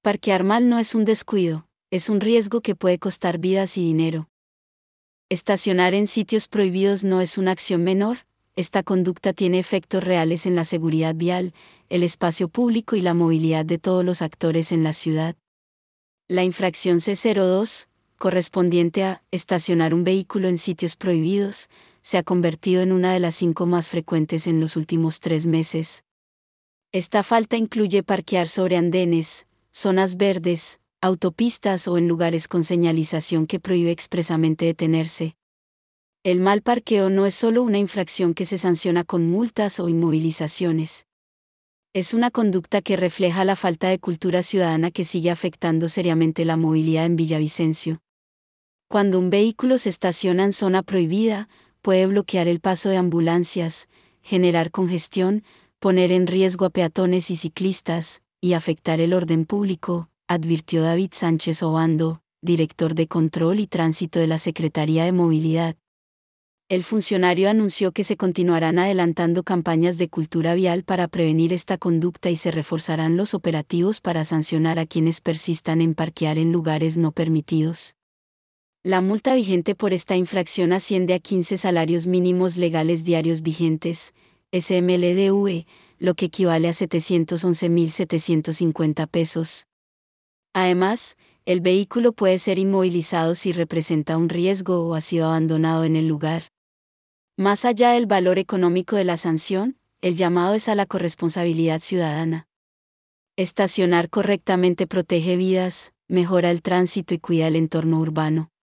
Parquear mal no es un descuido, es un riesgo que puede costar vidas y dinero. Estacionar en sitios prohibidos no es una acción menor, esta conducta tiene efectos reales en la seguridad vial, el espacio público y la movilidad de todos los actores en la ciudad. La infracción C02, correspondiente a estacionar un vehículo en sitios prohibidos, se ha convertido en una de las 5 más frecuentes en los últimos 3 meses. Esta falta incluye parquear sobre andenes, zonas verdes, autopistas o en lugares con señalización que prohíbe expresamente detenerse. El mal parqueo no es solo una infracción que se sanciona con multas o inmovilizaciones. Es una conducta que refleja la falta de cultura ciudadana que sigue afectando seriamente la movilidad en Villavicencio. Cuando un vehículo se estaciona en zona prohibida, puede bloquear el paso de ambulancias, generar congestión, poner en riesgo a peatones y ciclistas, y afectar el orden público, advirtió David Sánchez Obando, director de Control y Tránsito de la Secretaría de Movilidad. El funcionario anunció que se continuarán adelantando campañas de cultura vial para prevenir esta conducta y se reforzarán los operativos para sancionar a quienes persistan en parquear en lugares no permitidos. La multa vigente por esta infracción asciende a 15 salarios mínimos legales diarios vigentes, SMLDV, lo que equivale a 711.750 pesos. Además, el vehículo puede ser inmovilizado si representa un riesgo o ha sido abandonado en el lugar. Más allá del valor económico de la sanción, el llamado es a la corresponsabilidad ciudadana. Estacionar correctamente protege vidas, mejora el tránsito y cuida el entorno urbano.